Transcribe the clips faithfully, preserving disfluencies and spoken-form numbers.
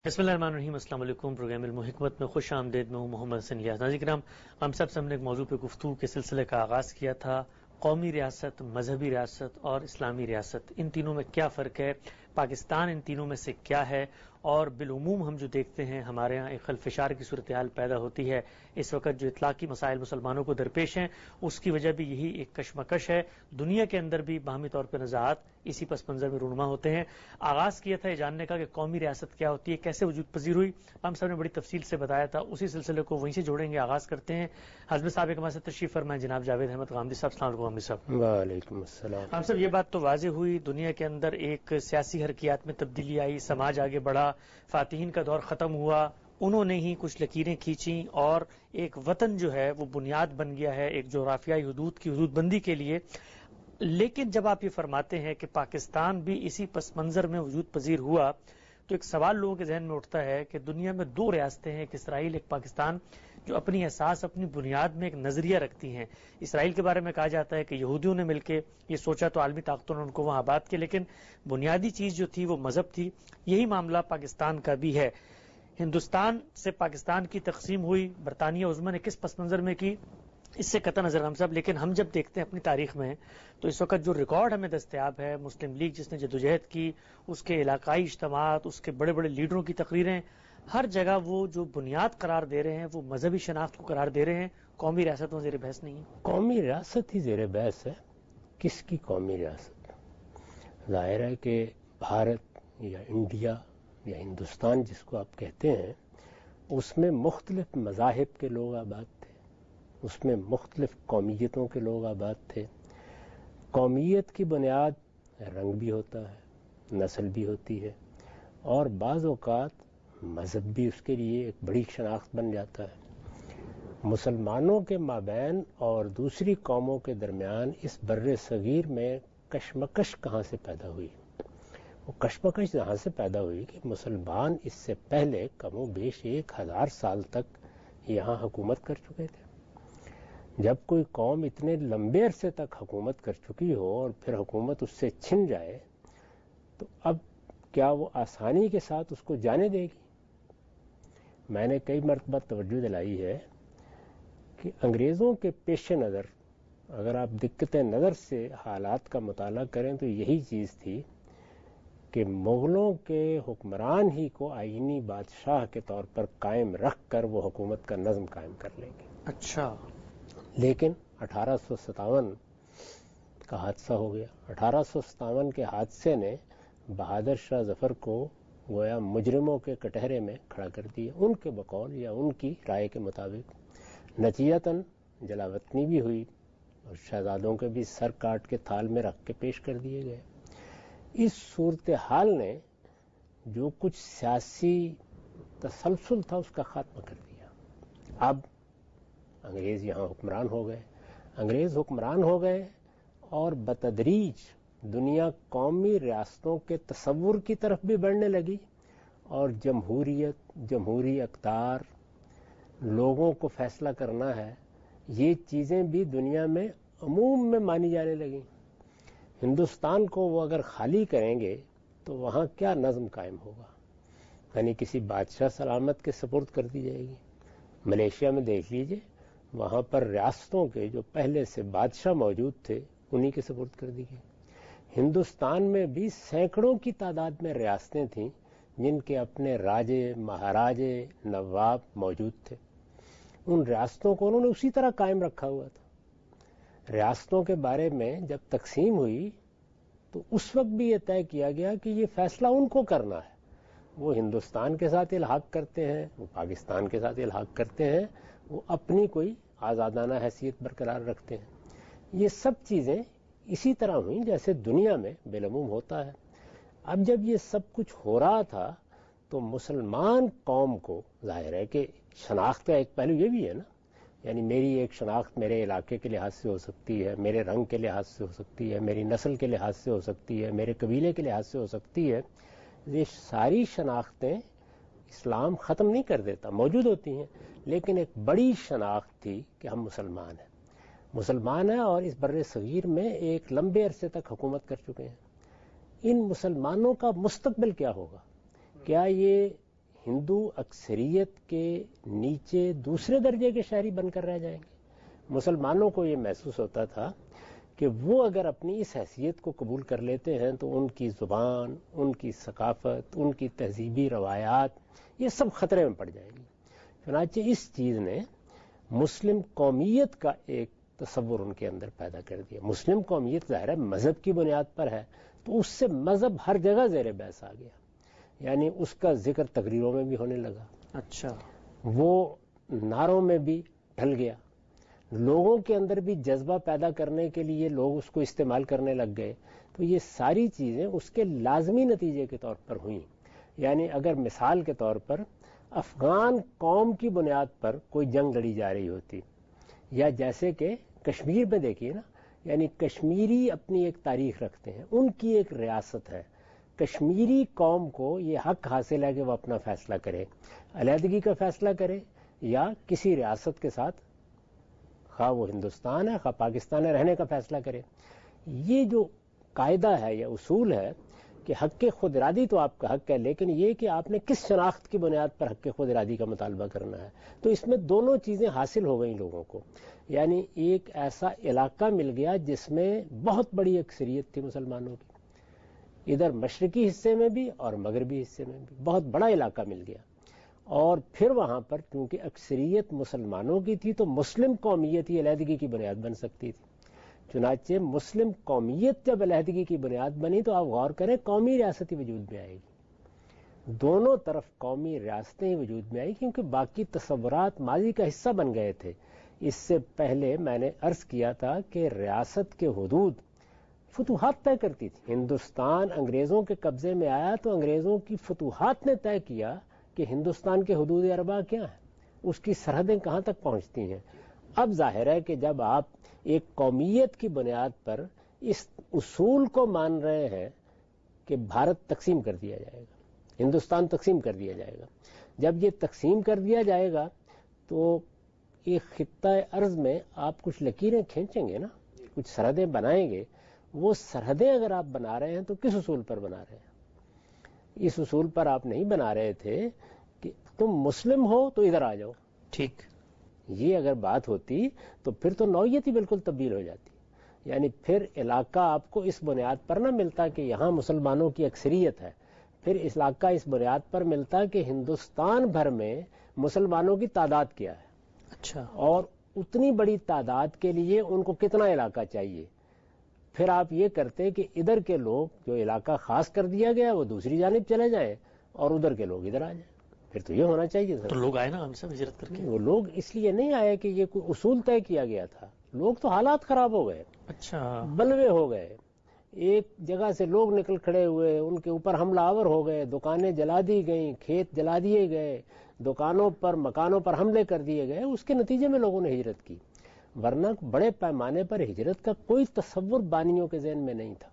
بسم اللہ الرحمن الرحیم۔ السلام علیکم۔ پروگرام علم و حکمت میں خوش آمدید۔ میں ہوں محمد حسن الیاس۔ ناظرین کرام، ہم سب سے ہم نے ایک موضوع پہ گفتگو کے سلسلے کا آغاز کیا تھا، قومی ریاست، مذہبی ریاست اور اسلامی ریاست، ان تینوں میں کیا فرق ہے، پاکستان ان تینوں میں سے کیا ہے، اور بالعموم ہم جو دیکھتے ہیں ہمارے ہاں ایک خلفشار کی صورتحال پیدا ہوتی ہے اس وقت جو اطلاقی مسائل مسلمانوں کو درپیش ہیں، اس کی وجہ بھی یہی ایک کشمکش ہے۔ دنیا کے اندر بھی باہمی طور پر نزاعات اسی پس منظر میں رونما ہوتے ہیں۔ آغاز کیا تھا یہ جاننے کا کہ قومی ریاست کیا ہوتی ہے، کیسے وجود پذیر ہوئی، ہم سب نے بڑی تفصیل سے بتایا تھا، اسی سلسلے کو وہیں سے جوڑیں گے، آغاز کرتے ہیں۔ حضرت صاحب ایک ہمارے ساتھ تشریف فرمائیں، جناب جاوید احمد غامدی صاحب۔ السلام علیکم غامدی صاحب۔ وعلیکم السلام۔ ہم سب یہ بات تو واضح ہوئی، دنیا کے اندر ایک سیاسی حرکیات میں تبدیلی آئی، سماج آگے بڑھا، فاتحین کا دور ختم ہوا، انہوں نے ہی کچھ لکیریں کھینچیں اور ایک وطن جو ہے وہ بنیاد بن گیا ہے ایک جغرافیائی حدود کی حدود بندی کے لیے۔ لیکن جب آپ یہ فرماتے ہیں کہ پاکستان بھی اسی پس منظر میں وجود پذیر ہوا، تو ایک سوال لوگوں کے ذہن میں اٹھتا ہے کہ دنیا میں دو ریاستیں ہیں، ایک اسرائیل، ایک پاکستان، جو اپنی اساس، اپنی بنیاد میں ایک نظریہ رکھتی ہیں۔ اسرائیل کے بارے میں کہا جاتا ہے کہ یہودیوں نے مل کے یہ سوچا تو عالمی طاقتوں نے ان کو وہاں آباد کیا، لیکن بنیادی چیز جو تھی وہ مذہب تھی۔ یہی معاملہ پاکستان کا بھی ہے۔ ہندوستان سے پاکستان کی تقسیم ہوئی، برطانیہ عظمیٰ نے کس پس منظر میں کی، اس سے قطع نظر ہم سب، لیکن ہم جب دیکھتے ہیں اپنی تاریخ میں تو اس وقت جو ریکارڈ ہمیں دستیاب ہے، مسلم لیگ جس نے جدوجہد کی، اس کے علاقائی اجتماعات، اس کے بڑے بڑے لیڈروں کی تقریریں، ہر جگہ وہ جو بنیاد قرار دے رہے ہیں وہ مذہبی شناخت کو قرار دے رہے ہیں، قومی ریاست میں زیر بحث نہیں ہے۔ قومی ریاست ہی زیر بحث ہے۔ کس کی قومی ریاست؟ ظاہر ہے کہ بھارت یا انڈیا یا ہندوستان جس کو آپ کہتے ہیں، اس میں مختلف مذاہب کے لوگ آباد تھے، اس میں مختلف قومیتوں کے لوگ آباد تھے۔ قومیت کی بنیاد رنگ بھی ہوتا ہے، نسل بھی ہوتی ہے، اور بعض اوقات مذہب بھی اس کے لیے ایک بڑی شناخت بن جاتا ہے۔ مسلمانوں کے مابین اور دوسری قوموں کے درمیان اس بر صغیر میں کشمکش کہاں سے پیدا ہوئی؟ وہ کشمکش یہاں سے پیدا ہوئی کہ مسلمان اس سے پہلے کم و بیش ایک ہزار سال تک یہاں حکومت کر چکے تھے۔ جب کوئی قوم اتنے لمبے عرصے تک حکومت کر چکی ہو اور پھر حکومت اس سے چھن جائے تو اب کیا وہ آسانی کے ساتھ اس کو جانے دے گی؟ میں نے کئی مرتبہ توجہ دلائی ہے کہ انگریزوں کے پیش نظر اگر آپ دقت نظر سے حالات کا مطالعہ کریں تو یہی چیز تھی کہ مغلوں کے حکمران ہی کو آئینی بادشاہ کے طور پر قائم رکھ کر وہ حکومت کا نظم قائم کر لیں گے۔ اچھا، لیکن اٹھارہ سو ستاون کا حادثہ ہو گیا۔ اٹھارہ سو ستاون کے حادثے نے بہادر شاہ ظفر کو گویا مجرموں کے کٹہرے میں کھڑا کر دیا، ان کے بقول یا ان کی رائے کے مطابق۔ نتیجتاً جلاوطنی بھی ہوئی اور شہزادوں کے بھی سر کاٹ کے تھال میں رکھ کے پیش کر دیے گئے۔ اس صورتحال نے جو کچھ سیاسی تسلسل تھا اس کا خاتمہ کر دیا۔ اب انگریز یہاں حکمران ہو گئے، انگریز حکمران ہو گئے اور بتدریج دنیا قومی ریاستوں کے تصور کی طرف بھی بڑھنے لگی، اور جمہوریت، جمہوری اقدار، لوگوں کو فیصلہ کرنا ہے، یہ چیزیں بھی دنیا میں عموم میں مانی جانے لگیں۔ ہندوستان کو وہ اگر خالی کریں گے تو وہاں کیا نظم قائم ہوگا؟ یعنی کسی بادشاہ سلامت کے سپرد کر دی جائے گی۔ ملیشیا میں دیکھ لیجئے، وہاں پر ریاستوں کے جو پہلے سے بادشاہ موجود تھے انہی کے سپرد کر دی گئی۔ ہندوستان میں بھی سینکڑوں کی تعداد میں ریاستیں تھیں جن کے اپنے راجے، مہاراجے، نواب موجود تھے۔ ان ریاستوں کو انہوں نے اسی طرح قائم رکھا ہوا تھا۔ ریاستوں کے بارے میں جب تقسیم ہوئی تو اس وقت بھی یہ طے کیا گیا کہ یہ فیصلہ ان کو کرنا ہے۔ وہ ہندوستان کے ساتھ الحاق کرتے ہیں، وہ پاکستان کے ساتھ الحاق کرتے ہیں، وہ اپنی کوئی آزادانہ حیثیت برقرار رکھتے ہیں۔ یہ سب چیزیں اسی طرح ہوئیں جیسے دنیا میں بالعموم ہوتا ہے۔ اب جب یہ سب کچھ ہو رہا تھا تو مسلمان قوم کو ظاہر ہے کہ شناخت کا ایک پہلو یہ بھی ہے نا، یعنی میری ایک شناخت میرے علاقے کے لحاظ سے ہو سکتی ہے، میرے رنگ کے لحاظ سے ہو سکتی ہے، میری نسل کے لحاظ سے ہو سکتی ہے، میرے قبیلے کے لحاظ سے ہو سکتی ہے۔ یہ ساری شناختیں اسلام ختم نہیں کر دیتا، موجود ہوتی ہیں، لیکن ایک بڑی شناخت تھی کہ ہم مسلمان ہیں، مسلمان ہیں اور اس بر صغیر میں ایک لمبے عرصے تک حکومت کر چکے ہیں۔ ان مسلمانوں کا مستقبل کیا ہوگا؟ کیا یہ ہندو اکثریت کے نیچے دوسرے درجے کے شہری بن کر رہ جائیں گے۔ مسلمانوں کو یہ محسوس ہوتا تھا کہ وہ اگر اپنی اس حیثیت کو قبول کر لیتے ہیں تو ان کی زبان، ان کی ثقافت، ان کی تہذیبی روایات یہ سب خطرے میں پڑ جائیں گی۔ چنانچہ اس چیز نے مسلم قومیت کا ایک تصور ان کے اندر پیدا کر دیا۔ مسلم قومیت ظاہر ہے مذہب کی بنیاد پر ہے، تو اس سے مذہب ہر جگہ زیر بحث آ گیا، یعنی اس کا ذکر تقریروں میں بھی ہونے لگا، اچھا وہ نعروں میں بھی ڈھل گیا، لوگوں کے اندر بھی جذبہ پیدا کرنے کے لیے لوگ اس کو استعمال کرنے لگ گئے۔ تو یہ ساری چیزیں اس کے لازمی نتیجے کے طور پر ہوئیں۔ یعنی اگر مثال کے طور پر افغان قوم کی بنیاد پر کوئی جنگ لڑی جا رہی ہوتی، یا جیسے کہ کشمیر میں دیکھیے نا، یعنی کشمیری اپنی ایک تاریخ رکھتے ہیں، ان کی ایک ریاست ہے، کشمیری قوم کو یہ حق حاصل ہے کہ وہ اپنا فیصلہ کرے، علیحدگی کا فیصلہ کرے یا کسی ریاست کے ساتھ، خواہ وہ ہندوستان ہے خواہ پاکستان ہے، رہنے کا فیصلہ کرے۔ یہ جو قاعدہ ہے یا اصول ہے کہ حق خود ارادی تو آپ کا حق ہے، لیکن یہ کہ آپ نے کس شناخت کی بنیاد پر حق خود ارادی کا مطالبہ کرنا ہے، تو اس میں دونوں چیزیں حاصل ہو گئیں لوگوں کو۔ یعنی ایک ایسا علاقہ مل گیا جس میں بہت بڑی اکثریت تھی مسلمانوں کی، ادھر مشرقی حصے میں بھی اور مغربی حصے میں بھی بہت بڑا علاقہ مل گیا، اور پھر وہاں پر چونکہ اکثریت مسلمانوں کی تھی تو مسلم قومیت ہی علیحدگی کی بنیاد بن سکتی تھی۔ چنانچہ مسلم قومیت جب علیحدگی کی بنیاد بنی تو آپ غور کریں قومی ریاستی وجود میں آئے گی، دونوں طرف قومی ریاستیں وجود میں آئی، کیونکہ باقی تصورات ماضی کا حصہ بن گئے تھے۔ اس سے پہلے میں نے عرض کیا تھا کہ ریاست کے حدود فتوحات طے کرتی تھی۔ ہندوستان انگریزوں کے قبضے میں آیا تو انگریزوں کی فتوحات نے طے کیا کہ ہندوستان کے حدود اربع کیا ہیں، اس کی سرحدیں کہاں تک پہنچتی ہیں۔ اب ظاہر ہے کہ جب آپ ایک قومیت کی بنیاد پر اس اصول کو مان رہے ہیں کہ بھارت تقسیم کر دیا جائے گا، ہندوستان تقسیم کر دیا جائے گا، جب یہ تقسیم کر دیا جائے گا تو ایک خطہ ارض میں آپ کچھ لکیریں کھینچیں گے نا، کچھ سرحدیں بنائیں گے۔ وہ سرحدیں اگر آپ بنا رہے ہیں تو کس اصول پر بنا رہے ہیں؟ اس اصول پر آپ نہیں بنا رہے تھے کہ تم مسلم ہو تو ادھر آ جاؤ، ٹھیک، یہ اگر بات ہوتی تو پھر تو نوعیت ہی بالکل تبدیل ہو جاتی۔ یعنی پھر علاقہ آپ کو اس بنیاد پر نہ ملتا کہ یہاں مسلمانوں کی اکثریت ہے، پھر اس علاقہ اس بنیاد پر ملتا کہ ہندوستان بھر میں مسلمانوں کی تعداد کیا ہے، اچھا، اور اتنی بڑی تعداد کے لیے ان کو کتنا علاقہ چاہیے۔ پھر آپ یہ کرتے کہ ادھر کے لوگ جو علاقہ خاص کر دیا گیا وہ دوسری جانب چلے جائیں اور ادھر کے لوگ ادھر آ جائیں، پھر تو یہ ہونا چاہیے تو سر۔ لوگ آئے نا ہم سے ہجرت کر کے؟ وہ لوگ اس لیے نہیں آئے کہ یہ کوئی اصول طے کیا گیا تھا، لوگ تو حالات خراب ہو گئے، اچھا، بلوے ہو گئے، ایک جگہ سے لوگ نکل کھڑے ہوئے، ان کے اوپر حملہ آور ہو گئے، دکانیں جلا دی گئیں، کھیت جلا دیے گئے، دکانوں پر مکانوں پر حملے کر دیے گئے، اس کے نتیجے میں لوگوں نے ہجرت کی۔ ورنہ بڑے پیمانے پر ہجرت کا کوئی تصور بانیوں کے ذہن میں نہیں تھا۔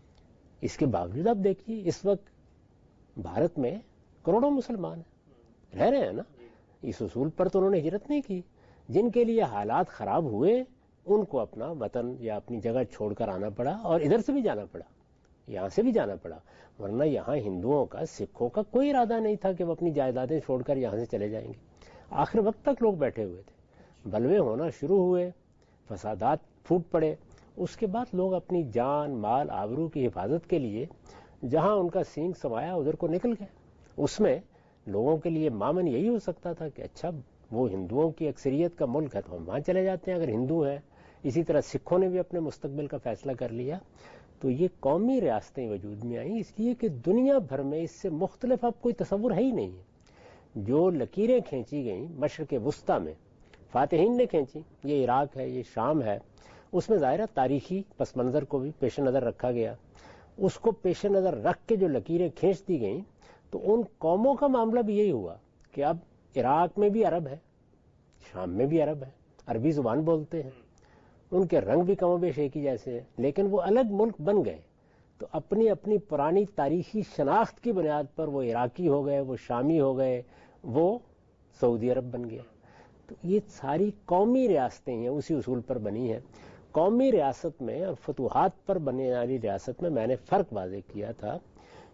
اس کے باوجود آپ دیکھیے اس وقت بھارت میں کروڑوں مسلمان ہیں، رہ رہے ہیں نا، اس اصول پر تو انہوں نے ہجرت نہیں کی۔ جن کے لیے حالات خراب ہوئے ان کو اپنا وطن یا اپنی جگہ چھوڑ کر آنا پڑا، اور ادھر سے بھی جانا پڑا، یہاں سے بھی جانا پڑا، ورنہ یہاں ہندوؤں کا سکھوں کا کوئی ارادہ نہیں تھا کہ وہ اپنی جائیدادیں چھوڑ کر یہاں سے چلے جائیں گے۔ آخر وقت تک لوگ بیٹھے ہوئے تھے، بلوے ہونا شروع ہوئے، فسادات پھوٹ پڑے، اس کے بعد لوگ اپنی جان مال آبرو کی حفاظت کے لیے جہاں ان کا سینگ سمایا ادھر کو نکل گئے۔ اس میں لوگوں کے لیے معمن یہی ہو سکتا تھا کہ اچھا وہ ہندوؤں کی اکثریت کا ملک ہے تو ہم وہاں چلے جاتے ہیں اگر ہندو ہیں۔ اسی طرح سکھوں نے بھی اپنے مستقبل کا فیصلہ کر لیا۔ تو یہ قومی ریاستیں وجود میں آئیں اس لیے کہ دنیا بھر میں اس سے مختلف اب کوئی تصور ہے ہی نہیں ہے۔ جو لکیریں کھینچی گئیں مشرق وسطیٰ میں فاتحین نے کھینچی، یہ عراق ہے، یہ شام ہے، اس میں ظاہرہ تاریخی پس منظر کو بھی پیش نظر رکھا گیا۔ اس کو پیش نظر رکھ کے جو لکیریں کھینچ دی گئیں تو ان قوموں کا معاملہ بھی یہی ہوا کہ اب عراق میں بھی عرب ہے، شام میں بھی عرب ہے، عربی زبان بولتے ہیں، ان کے رنگ بھی کم و بیش ایک ہی جیسے ہیں، لیکن وہ الگ ملک بن گئے تو اپنی اپنی پرانی تاریخی شناخت کی بنیاد پر وہ عراقی ہو گئے، وہ شامی ہو گئے، وہ سعودی عرب بن گیا۔ تو یہ ساری قومی ریاستیں ہیں اسی اصول پر بنی ہیں۔ قومی ریاست میں اور فتوحات پر بننے والی ریاست میں میں نے فرق واضح کیا تھا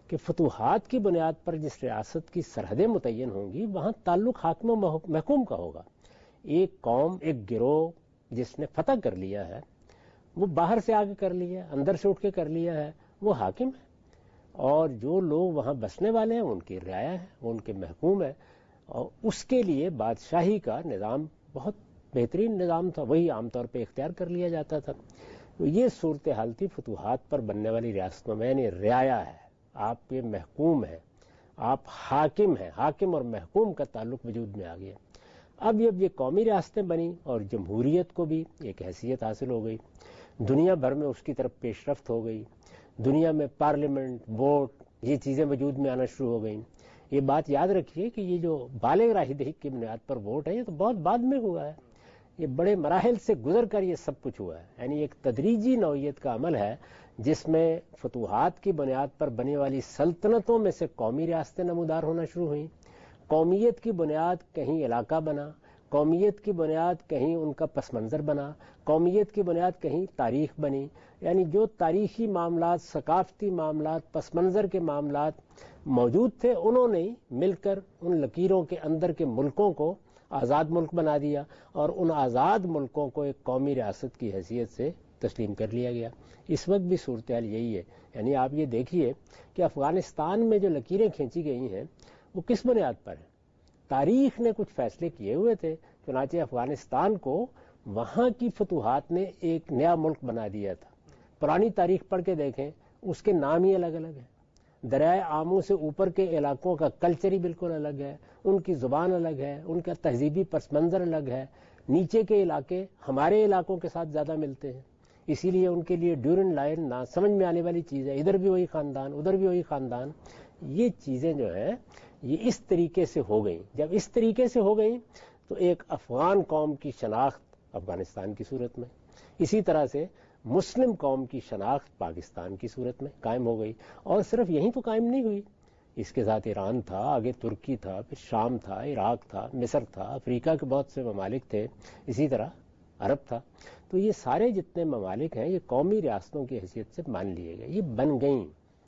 کہ فتوحات کی بنیاد پر جس ریاست کی سرحدیں متعین ہوں گی وہاں تعلق حاکم و محکوم کا ہوگا. ایک قوم، ایک گروہ جس نے فتح کر لیا ہے، وہ باہر سے آگے کر لیا ہے، اندر سے اٹھ کے کر لیا ہے، وہ حاکم ہے. اور جو لوگ وہاں بسنے والے ہیں ان کی رعایا ہے، وہ ان کے محکوم ہے. اور اس کے لیے بادشاہی کا نظام بہت بہترین نظام تھا، وہی عام طور پہ اختیار کر لیا جاتا تھا. تو یہ صورتحال تھی فتوحات پر بننے والی ریاستوں میں. یعنی رعایا ہے، آپ کے محکوم ہیں، آپ حاکم ہیں، حاکم اور محکوم کا تعلق وجود میں آ گیا. اب جب یہ قومی ریاستیں بنی اور جمہوریت کو بھی ایک حیثیت حاصل ہو گئی، دنیا بھر میں اس کی طرف پیش رفت ہو گئی، دنیا میں پارلیمنٹ، ووٹ، یہ چیزیں وجود میں آنا شروع ہو گئیں. یہ بات یاد رکھیے کہ یہ جو بالغ راہ دہی کی بنیاد پر ووٹ ہے یہ تو بہت بعد میں ہوا ہے. یہ بڑے مراحل سے گزر کر یہ سب کچھ ہوا ہے. یعنی ایک تدریجی نوعیت کا عمل ہے جس میں فتوحات کی بنیاد پر بننے والی سلطنتوں میں سے قومی ریاستیں نمودار ہونا شروع ہوئیں. قومیت کی بنیاد کہیں علاقہ بنا، قومیت کی بنیاد کہیں ان کا پس منظر بنا، قومیت کی بنیاد کہیں تاریخ بنی. یعنی جو تاریخی معاملات، ثقافتی معاملات، پس منظر کے معاملات موجود تھے انہوں نے مل کر ان لکیروں کے اندر کے ملکوں کو آزاد ملک بنا دیا اور ان آزاد ملکوں کو ایک قومی ریاست کی حیثیت سے تسلیم کر لیا گیا. اس وقت بھی صورتحال یہی ہے. یعنی آپ یہ دیکھیے کہ افغانستان میں جو لکیریں کھینچی گئی ہیں وہ کس بنیاد پر ہیں؟ تاریخ نے کچھ فیصلے کیے ہوئے تھے، چنانچہ افغانستان کو وہاں کی فتوحات نے ایک نیا ملک بنا دیا تھا. پرانی تاریخ پڑھ کے دیکھیں، اس کے نام ہی الگ الگ ہیں. دریائے آمو سے اوپر کے علاقوں کا کلچر ہی بالکل الگ ہے، ان کی زبان الگ ہے، ان کا تہذیبی پس منظر الگ ہے. نیچے کے علاقے ہمارے علاقوں کے ساتھ زیادہ ملتے ہیں، اسی لیے ان کے لیے ڈیورنڈ لائن نہ سمجھ میں آنے والی چیز ہے. ادھر بھی وہی خاندان، ادھر بھی وہی خاندان. یہ چیزیں جو ہیں یہ اس طریقے سے ہو گئیں. جب اس طریقے سے ہو گئیں تو ایک افغان قوم کی شناخت افغانستان کی صورت میں، اسی طرح سے مسلم قوم کی شناخت پاکستان کی صورت میں قائم ہو گئی. اور صرف یہیں تو قائم نہیں ہوئی، اس کے ساتھ ایران تھا، آگے ترکی تھا، پھر شام تھا، عراق تھا، مصر تھا، افریقہ کے بہت سے ممالک تھے، اسی طرح عرب تھا. تو یہ سارے جتنے ممالک ہیں یہ قومی ریاستوں کی حیثیت سے مان لیے گئے، یہ بن گئیں.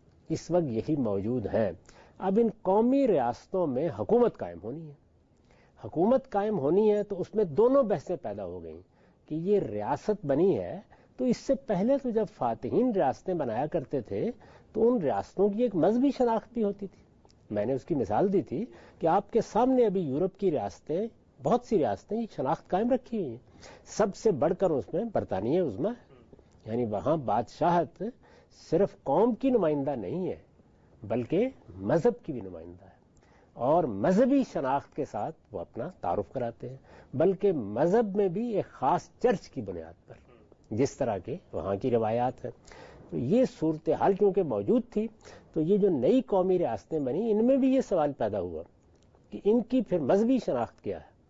اس وقت یہی موجود ہیں. اب ان قومی ریاستوں میں حکومت قائم ہونی ہے. حکومت قائم ہونی ہے تو اس میں دونوں بحثیں پیدا ہو گئیں کہ یہ ریاست بنی ہے تو اس سے پہلے تو جب فاتحین ریاستیں بنایا کرتے تھے تو ان ریاستوں کی ایک مذہبی شناخت بھی ہوتی تھی. میں نے اس کی مثال دی تھی کہ آپ کے سامنے ابھی یورپ کی ریاستیں، بہت سی ریاستیں یہ شناخت قائم رکھی ہوئی ہیں. سب سے بڑھ کر اس میں برطانیہ عظمیٰ ہے. یعنی وہاں بادشاہت صرف قوم کی نمائندہ نہیں ہے بلکہ مذہب کی بھی نمائندہ ہے، اور مذہبی شناخت کے ساتھ وہ اپنا تعارف کراتے ہیں، بلکہ مذہب میں بھی ایک خاص چرچ کی بنیاد پر، جس طرح کے وہاں کی روایات ہیں. تو یہ صورتحال کیونکہ موجود تھی تو یہ جو نئی قومی ریاستیں بنی ان میں بھی یہ سوال پیدا ہوا کہ ان کی پھر مذہبی شناخت کیا ہے.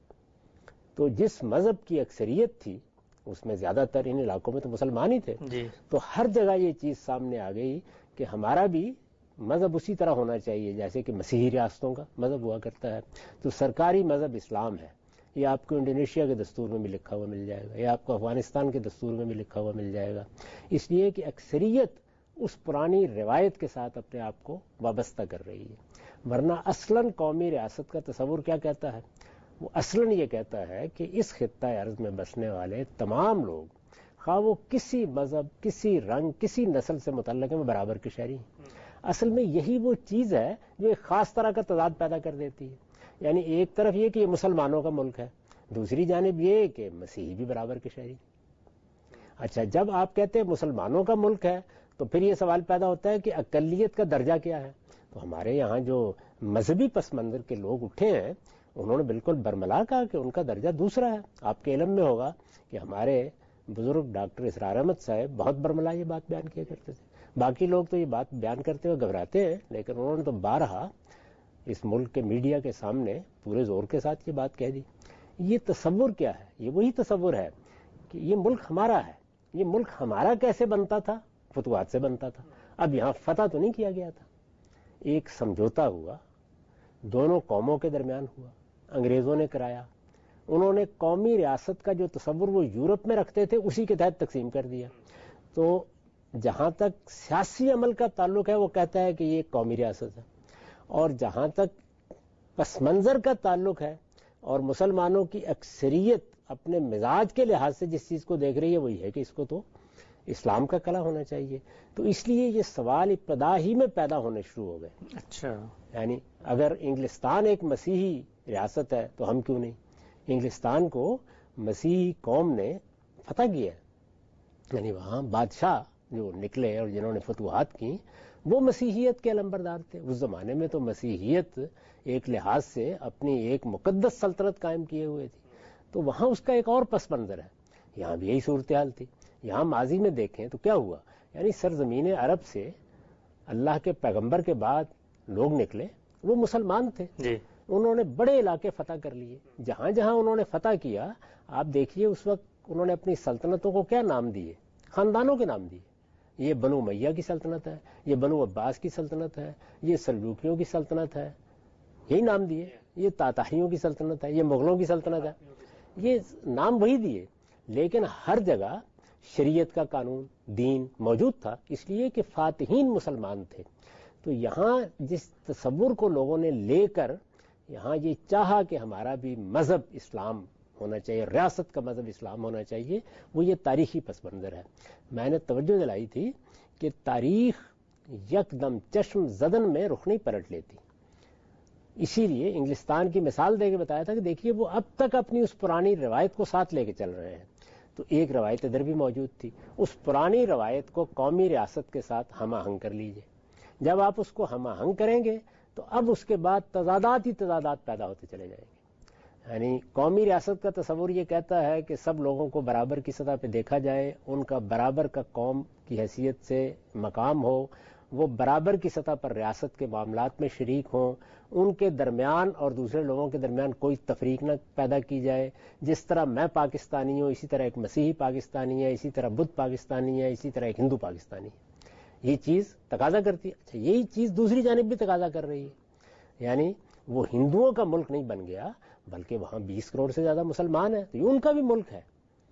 تو جس مذہب کی اکثریت تھی اس میں زیادہ تر ان علاقوں میں تو مسلمان ہی تھے جی. تو ہر جگہ یہ چیز سامنے آ گئی کہ ہمارا بھی مذہب اسی طرح ہونا چاہیے جیسے کہ مسیحی ریاستوں کا مذہب ہوا کرتا ہے. تو سرکاری مذہب اسلام ہے. یہ آپ کو انڈونیشیا کے دستور میں بھی لکھا ہوا مل جائے گا، یہ آپ کو افغانستان کے دستور میں بھی لکھا ہوا مل جائے گا. اس لیے کہ اکثریت اس پرانی روایت کے ساتھ اپنے آپ کو وابستہ کر رہی ہے. ورنہ اصلاً قومی ریاست کا تصور کیا کہتا ہے؟ وہ اصلاً یہ کہتا ہے کہ اس خطہ ارض میں بسنے والے تمام لوگ، خواہ وہ کسی مذہب، کسی رنگ، کسی نسل سے متعلق ہیں، وہ برابر کے شہری ہیں. اصل میں یہی وہ چیز ہے جو ایک خاص طرح کا تضاد پیدا کر دیتی ہے. یعنی ایک طرف یہ کہ یہ مسلمانوں کا ملک ہے، دوسری جانب یہ کہ مسیحی بھی برابر کے شہری. اچھا، جب آپ کہتے ہیں مسلمانوں کا ملک ہے تو پھر یہ سوال پیدا ہوتا ہے کہ اقلیت کا درجہ کیا ہے. تو ہمارے یہاں جو مذہبی پس منظر کے لوگ اٹھے ہیں انہوں نے بالکل برملا کہا کہ ان کا درجہ دوسرا ہے. آپ کے علم میں ہوگا کہ ہمارے بزرگ ڈاکٹر اسرار احمد صاحب بہت برملا یہ بات بیان کیا کرتے تھے. باقی لوگ تو یہ بات بیان کرتے ہوئے گھبراتے ہیں، لیکن انہوں نے تو بارہا اس ملک کے میڈیا کے سامنے پورے زور کے ساتھ یہ بات کہہ دی. یہ تصور کیا ہے؟ یہ وہی تصور ہے کہ یہ ملک ہمارا ہے. یہ ملک ہمارا کیسے بنتا تھا؟ فتوحات سے بنتا تھا. اب یہاں فتح تو نہیں کیا گیا تھا، ایک سمجھوتا ہوا، دونوں قوموں کے درمیان ہوا، انگریزوں نے کرایا. انہوں نے قومی ریاست کا جو تصور وہ یورپ میں رکھتے تھے اسی کے تحت تقسیم کر دیا. تو جہاں تک سیاسی عمل کا تعلق ہے وہ کہتا ہے کہ یہ قومی ریاست ہے، اور جہاں تک پس منظر کا تعلق ہے اور مسلمانوں کی اکثریت اپنے مزاج کے لحاظ سے جس چیز کو دیکھ رہی ہے وہی ہے کہ اس کو تو اسلام کا کلا ہونا چاہیے. تو اس لیے یہ سوال ابتدا ہی میں پیدا ہونے شروع ہو گئے. اچھا، یعنی اگر انگلستان ایک مسیحی ریاست ہے تو ہم کیوں نہیں؟ انگلستان کو مسیحی قوم نے فتح کیا ہے، یعنی وہاں بادشاہ جو نکلے اور جنہوں نے فتوحات کی وہ مسیحیت کے علمبردار تھے. اس زمانے میں تو مسیحیت ایک لحاظ سے اپنی ایک مقدس سلطنت قائم کیے ہوئے تھی. تو وہاں اس کا ایک اور پس منظر ہے. یہاں بھی یہی صورتحال تھی. یہاں ماضی میں دیکھیں تو کیا ہوا، یعنی سرزمین عرب سے اللہ کے پیغمبر کے بعد لوگ نکلے، وہ مسلمان تھے جی. انہوں نے بڑے علاقے فتح کر لیے. جہاں جہاں انہوں نے فتح کیا، آپ دیکھیے اس وقت انہوں نے اپنی سلطنتوں کو کیا نام دیے؟ خاندانوں کے نام دیے. یہ بنو امیہ کی سلطنت ہے، یہ بنو عباس کی سلطنت ہے، یہ سلجوقیوں کی سلطنت ہے، یہی نام دیے. یہ تاتاریوں کی سلطنت ہے، یہ مغلوں کی سلطنت ہے، یہ نام وہی دیے. لیکن ہر جگہ شریعت کا قانون، دین موجود تھا، اس لیے کہ فاتحین مسلمان تھے. تو یہاں جس تصور کو لوگوں نے لے کر یہاں یہ چاہا کہ ہمارا بھی مذہب اسلام ہونا چاہیے، ریاست کا مذہب اسلام ہونا چاہیے، وہ یہ تاریخی پس منظر ہے. میں نے توجہ دلائی تھی کہ تاریخ یکدم چشم زدن میں رخ نہیں پلٹ لیتی. اسی لیے انگلستان کی مثال دے کے بتایا تھا کہ دیکھیے وہ اب تک اپنی اس پرانی روایت کو ساتھ لے کے چل رہے ہیں. تو ایک روایت ادھر بھی موجود تھی، اس پرانی روایت کو قومی ریاست کے ساتھ ہم آہنگ کر لیجئے. جب آپ اس کو ہم آہنگ کریں گے تو اب اس کے بعد تضادات ہی تضادات پیدا ہوتے چلے جائیں گے. یعنی قومی ریاست کا تصور یہ کہتا ہے کہ سب لوگوں کو برابر کی سطح پہ دیکھا جائے، ان کا برابر کا قوم کی حیثیت سے مقام ہو، وہ برابر کی سطح پر ریاست کے معاملات میں شریک ہوں، ان کے درمیان اور دوسرے لوگوں کے درمیان کوئی تفریق نہ پیدا کی جائے. جس طرح میں پاکستانی ہوں اسی طرح ایک مسیحی پاکستانی ہے، اسی طرح بدھ پاکستانی ہے، اسی طرح ایک ہندو پاکستانی ہے. یہ چیز تقاضا کرتی ہے. اچھا، یہی چیز دوسری جانب بھی تقاضا کر رہی ہے. یعنی وہ ہندوؤں کا ملک نہیں بن گیا بلکہ وہاں بیس کروڑ سے زیادہ مسلمان ہیں، تو یہ ان کا بھی ملک ہے،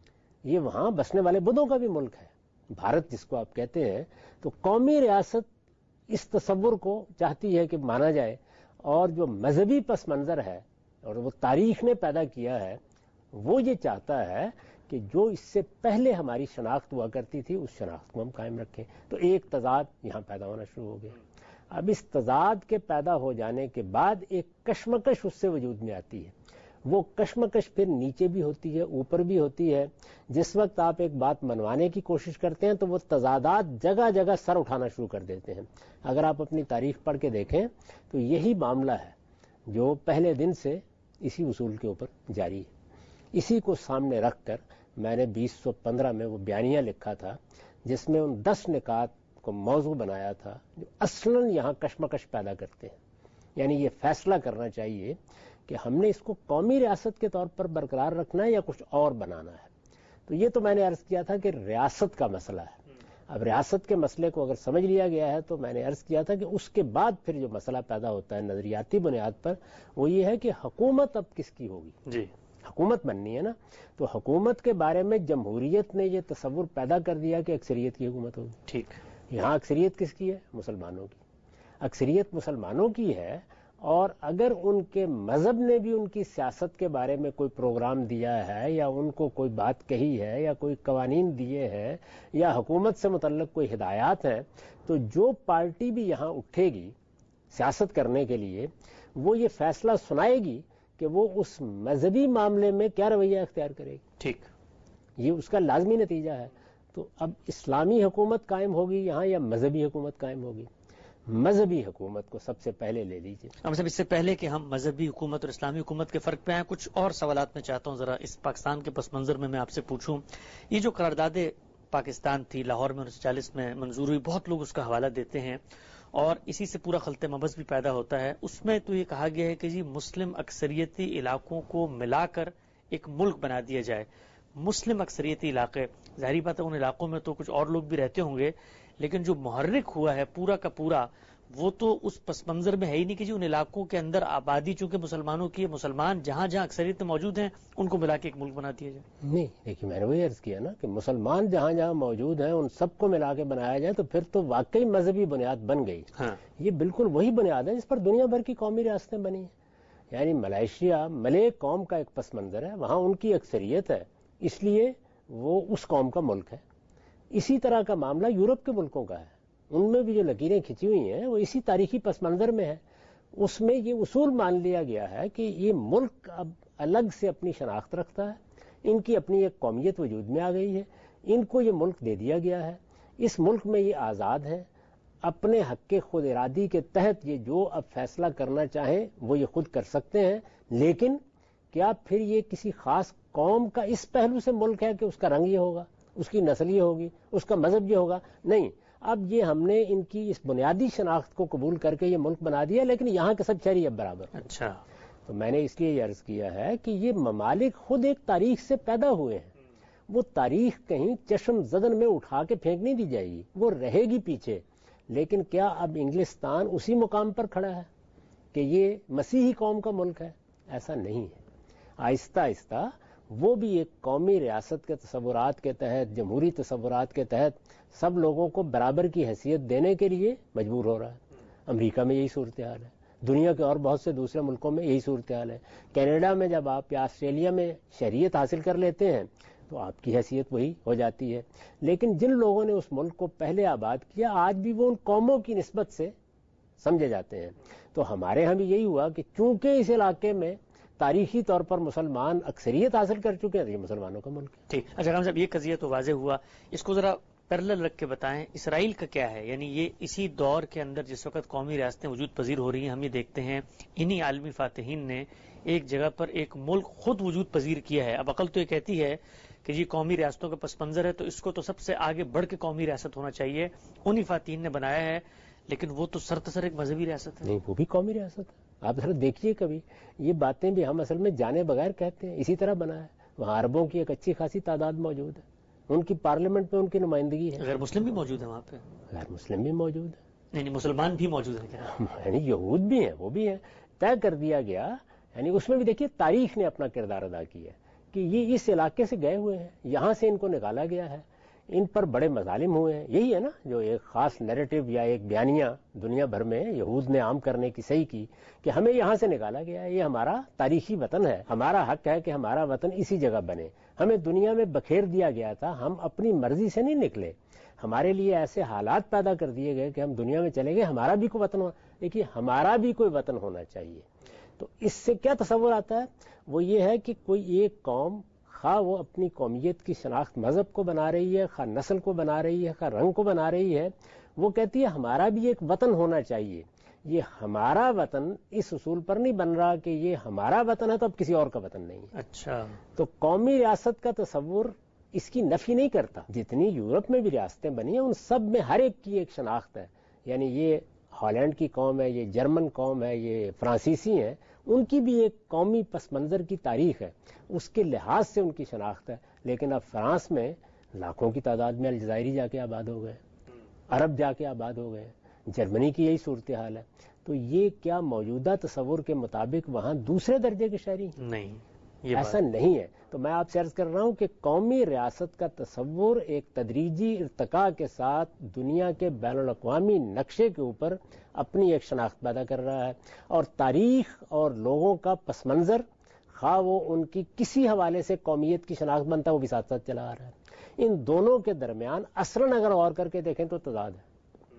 یہ وہاں بسنے والے بدھوں کا بھی ملک ہے. بھارت جس کو آپ کہتے ہیں، تو قومی ریاست اس تصور کو چاہتی ہے کہ مانا جائے، اور جو مذہبی پس منظر ہے اور وہ تاریخ نے پیدا کیا ہے وہ یہ چاہتا ہے کہ جو اس سے پہلے ہماری شناخت ہوا کرتی تھی اس شناخت کو ہم قائم رکھیں. تو ایک تضاد یہاں پیدا ہونا شروع ہو گیا. اب اس تضاد کے پیدا ہو جانے کے بعد ایک کشمکش اس سے وجود میں آتی ہے. وہ کشمکش پھر نیچے بھی ہوتی ہے، اوپر بھی ہوتی ہے. جس وقت آپ ایک بات منوانے کی کوشش کرتے ہیں تو وہ تضادات جگہ جگہ سر اٹھانا شروع کر دیتے ہیں. اگر آپ اپنی تاریخ پڑھ کے دیکھیں تو یہی معاملہ ہے جو پہلے دن سے اسی اصول کے اوپر جاری ہے. اسی کو سامنے رکھ کر میں نے بیس سو پندرہ میں وہ بیانیہ لکھا تھا جس میں ان دس نکات کو موضوع بنایا تھا جو اصلاً یہاں کشمکش پیدا کرتے ہیں. یعنی یہ فیصلہ کرنا چاہیے کہ ہم نے اس کو قومی ریاست کے طور پر برقرار رکھنا ہے یا کچھ اور بنانا ہے. تو یہ تو میں نے عرض کیا تھا کہ ریاست کا مسئلہ ہے. اب ریاست کے مسئلے کو اگر سمجھ لیا گیا ہے تو میں نے عرض کیا تھا کہ اس کے بعد پھر جو مسئلہ پیدا ہوتا ہے نظریاتی بنیاد پر وہ یہ ہے کہ حکومت اب کس کی ہوگی. جی حکومت بننی ہے نا، تو حکومت کے بارے میں جمہوریت نے یہ تصور پیدا کر دیا کہ اکثریت کی حکومت ہوگی. ٹھیک، یہاں اکثریت کس کی ہے؟ مسلمانوں کی. اکثریت مسلمانوں کی ہے، اور اگر ان کے مذہب نے بھی ان کی سیاست کے بارے میں کوئی پروگرام دیا ہے یا ان کو کوئی بات کہی ہے یا کوئی قوانین دیے ہیں یا حکومت سے متعلق کوئی ہدایات ہیں، تو جو پارٹی بھی یہاں اٹھے گی سیاست کرنے کے لیے وہ یہ فیصلہ سنائے گی کہ وہ اس مذہبی معاملے میں کیا رویہ اختیار کرے گی. ٹھیک، یہ اس کا لازمی نتیجہ ہے. تو اب اسلامی حکومت قائم ہوگی یہاں یا مذہبی حکومت قائم ہوگی؟ مذہبی حکومت کو سب سے پہلے لے لیجیے. اب اس سے پہلے کہ ہم مذہبی حکومت اور اسلامی حکومت کے فرق پہ آئیں، کچھ اور سوالات میں چاہتا ہوں ذرا اس پاکستان کے پس منظر میں میں آپ سے پوچھوں. یہ جو قرارداد پاکستان تھی لاہور میں انیس سو چالیس میں منظور ہوئی، بہت لوگ اس کا حوالہ دیتے ہیں اور اسی سے پورا خلط مبز بھی پیدا ہوتا ہے. اس میں تو یہ کہا گیا ہے کہ جی مسلم اکثریتی علاقوں کو ملا کر ایک ملک بنا دیا جائے. مسلم اکثریتی علاقے، ظاہری بات ہے ان علاقوں میں تو کچھ اور لوگ بھی رہتے ہوں گے، لیکن جو محرک ہوا ہے پورا کا پورا وہ تو اس پس منظر میں ہے ہی نہیں کہ جی ان علاقوں کے اندر آبادی چونکہ مسلمانوں کی ہے، مسلمان جہاں جہاں اکثریت میں موجود ہیں ان کو ملا کے ایک ملک بنا دیا جائے. نہیں دیکھیے، میں نے وہی عرض کیا نا کہ مسلمان جہاں جہاں موجود ہیں ان سب کو ملا کے بنایا جائے تو پھر تو واقعی مذہبی بنیاد بن گئی. ہاں یہ بالکل وہی بنیاد ہے جس پر دنیا بھر کی قومی ریاستیں بنی ہیں. یعنی ملائیشیا ملے قوم کا ایک پس منظر ہے، وہاں ان کی اکثریت ہے، اس لیے وہ اس قوم کا ملک ہے. اسی طرح کا معاملہ یورپ کے ملکوں کا ہے، ان میں بھی جو لکیریں کھینچی ہوئی ہیں وہ اسی تاریخی پس منظر میں ہے. اس میں یہ اصول مان لیا گیا ہے کہ یہ ملک اب الگ سے اپنی شناخت رکھتا ہے، ان کی اپنی ایک قومیت وجود میں آ گئی ہے، ان کو یہ ملک دے دیا گیا ہے، اس ملک میں یہ آزاد ہیں، اپنے حق کے خود ارادی کے تحت یہ جو اب فیصلہ کرنا چاہیں وہ یہ خود کر سکتے ہیں. لیکن کیا پھر یہ کسی خاص قوم کا اس پہلو سے ملک ہے کہ اس کا رنگ یہ ہوگا، اس کی نسل یہ ہوگی، اس کا مذہب یہ ہوگا؟ نہیں. اب یہ ہم نے ان کی اس بنیادی شناخت کو قبول کر کے یہ ملک بنا دیا، لیکن یہاں کے سب شہری اب برابر. اچھا، تو میں نے اس لیے یہ عرض کیا ہے کہ یہ ممالک خود ایک تاریخ سے پیدا ہوئے ہیں، وہ تاریخ کہیں چشم زدن میں اٹھا کے پھینک نہیں دی جائے گی، وہ رہے گی پیچھے. لیکن کیا اب انگلستان اسی مقام پر کھڑا ہے کہ یہ مسیحی قوم کا ملک ہے؟ ایسا نہیں ہے. آہستہ آہستہ وہ بھی ایک قومی ریاست کے تصورات کے تحت، جمہوری تصورات کے تحت سب لوگوں کو برابر کی حیثیت دینے کے لیے مجبور ہو رہا ہے. امریکہ میں یہی صورتحال ہے، دنیا کے اور بہت سے دوسرے ملکوں میں یہی صورتحال ہے. کینیڈا میں جب آپ یا آسٹریلیا میں شہریت حاصل کر لیتے ہیں تو آپ کی حیثیت وہی ہو جاتی ہے. لیکن جن لوگوں نے اس ملک کو پہلے آباد کیا آج بھی وہ ان قوموں کی نسبت سے سمجھے جاتے ہیں. تو ہمارے ہاں بھی یہی ہوا کہ چونکہ اس علاقے میں تاریخی طور پر مسلمان اکثریت حاصل کر چکے ہیں، یہ مسلمانوں کا ملک ہے. ٹھیک. اچھا خان صاحب، یہ قضیہ تو واضح ہوا، اس کو ذرا پیرلل رکھ کے بتائیں اسرائیل کا کیا ہے؟ یعنی یہ اسی دور کے اندر جس وقت قومی ریاستیں وجود پذیر ہو رہی ہیں، ہم یہ دیکھتے ہیں انہی عالمی فاتحین نے ایک جگہ پر ایک ملک خود وجود پذیر کیا ہے. اب عقل تو یہ کہتی ہے کہ جی قومی ریاستوں کا پس منظر ہے تو اس کو تو سب سے آگے بڑھ کے قومی ریاست ہونا چاہیے، انہی فاتحین نے بنایا ہے، لیکن وہ تو سرتسر ایک مذہبی ریاست ہے. نہیں، وہ بھی قومی ریاست ہے. آپ ذرا دیکھیے کبھی، یہ باتیں بھی ہم اصل میں جانے بغیر کہتے ہیں، اسی طرح بنا ہے. وہاں عربوں کی ایک اچھی خاصی تعداد موجود ہے، ان کی پارلیمنٹ میں ان کی نمائندگی ہے. غیر مسلم بھی موجود ہے وہاں پہ؟ غیر مسلم بھی موجود ہے. نہیں، مسلمان بھی موجود ہیں کیا؟ یعنی یہود بھی ہیں، وہ بھی ہیں. طے کر دیا گیا، یعنی اس میں بھی دیکھیے تاریخ نے اپنا کردار ادا کیا کہ یہ اس علاقے سے گئے ہوئے ہیں، یہاں سے ان کو نکالا گیا ہے، ان پر بڑے مظالم ہوئے ہیں. یہی ہے نا جو ایک خاص نیریٹو یا ایک بیانیہ دنیا بھر میں یہود نے عام کرنے کی صحیح کی کہ ہمیں یہاں سے نکالا گیا ہے، یہ ہمارا تاریخی وطن ہے، ہمارا حق ہے کہ ہمارا وطن اسی جگہ بنے. ہمیں دنیا میں بکھیر دیا گیا تھا، ہم اپنی مرضی سے نہیں نکلے، ہمارے لیے ایسے حالات پیدا کر دیے گئے کہ ہم دنیا میں چلے گئے. ہمارا بھی کوئی وطن ہونا، دیکھیے ہمارا بھی کوئی وطن ہونا چاہیے. تو اس سے کیا تصور آتا ہے؟ وہ یہ ہے کہ کوئی ایک قوم، خواہ وہ اپنی قومیت کی شناخت مذہب کو بنا رہی ہے، خواہ نسل کو بنا رہی ہے، خواہ رنگ کو بنا رہی ہے، وہ کہتی ہے ہمارا بھی ایک وطن ہونا چاہیے. یہ ہمارا وطن اس اصول پر نہیں بن رہا کہ یہ ہمارا وطن ہے تو اب کسی اور کا وطن نہیں ہے. اچھا، تو قومی ریاست کا تصور اس کی نفی نہیں کرتا. جتنی یورپ میں بھی ریاستیں بنی ہیں ان سب میں ہر ایک کی ایک شناخت ہے. یعنی یہ ہالینڈ کی قوم ہے، یہ جرمن قوم ہے، یہ فرانسیسی ہیں، ان کی بھی ایک قومی پس منظر کی تاریخ ہے، اس کے لحاظ سے ان کی شناخت ہے. لیکن اب فرانس میں لاکھوں کی تعداد میں الجزائری جا کے آباد ہو گئے، عرب جا کے آباد ہو گئے، جرمنی کی یہی صورتحال ہے. تو یہ کیا موجودہ تصور کے مطابق وہاں دوسرے درجے کے شہری؟ نہیں، یہ ایسا نہیں ہے. تو میں آپ سے عرض کر رہا ہوں کہ قومی ریاست کا تصور ایک تدریجی ارتقاء کے ساتھ دنیا کے بین الاقوامی نقشے کے اوپر اپنی ایک شناخت پیدا کر رہا ہے، اور تاریخ اور لوگوں کا پس منظر خواہ وہ ان کی کسی حوالے سے قومیت کی شناخت بنتا ہے وہ بھی ساتھ ساتھ چلا آ رہا ہے. ان دونوں کے درمیان اصلاً اگر غور کر کے دیکھیں تو تضاد ہے.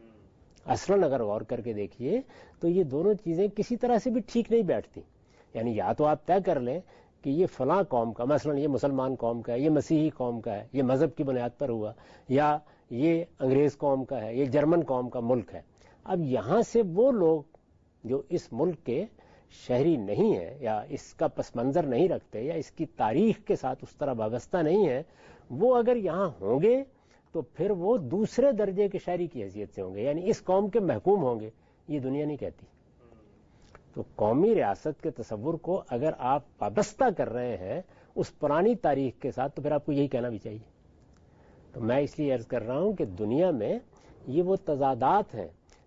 اصلاً اگر غور کر کے دیکھیے تو یہ دونوں چیزیں کسی طرح سے بھی ٹھیک نہیں بیٹھتی. یعنی یا تو آپ طے کر لیں کہ یہ فلاں قوم کا، مثلا یہ مسلمان قوم کا ہے، یہ مسیحی قوم کا ہے، یہ مذہب کی بنیاد پر ہوا، یا یہ انگریز قوم کا ہے، یہ جرمن قوم کا ملک ہے. اب یہاں سے وہ لوگ جو اس ملک کے شہری نہیں ہیں یا اس کا پس منظر نہیں رکھتے یا اس کی تاریخ کے ساتھ اس طرح وابستہ نہیں ہیں، وہ اگر یہاں ہوں گے تو پھر وہ دوسرے درجے کے شہری کی حیثیت سے ہوں گے، یعنی اس قوم کے محکوم ہوں گے. یہ دنیا نہیں کہتی. تو قومی ریاست کے تصور کو اگر آپ وابستہ کر رہے ہیں اس پرانی تاریخ کے ساتھ تو پھر آپ کو یہی کہنا بھی چاہیے. تو میں اس لیے عرض کر رہا ہوں کہ دنیا میں یہ وہ تضادات ہیں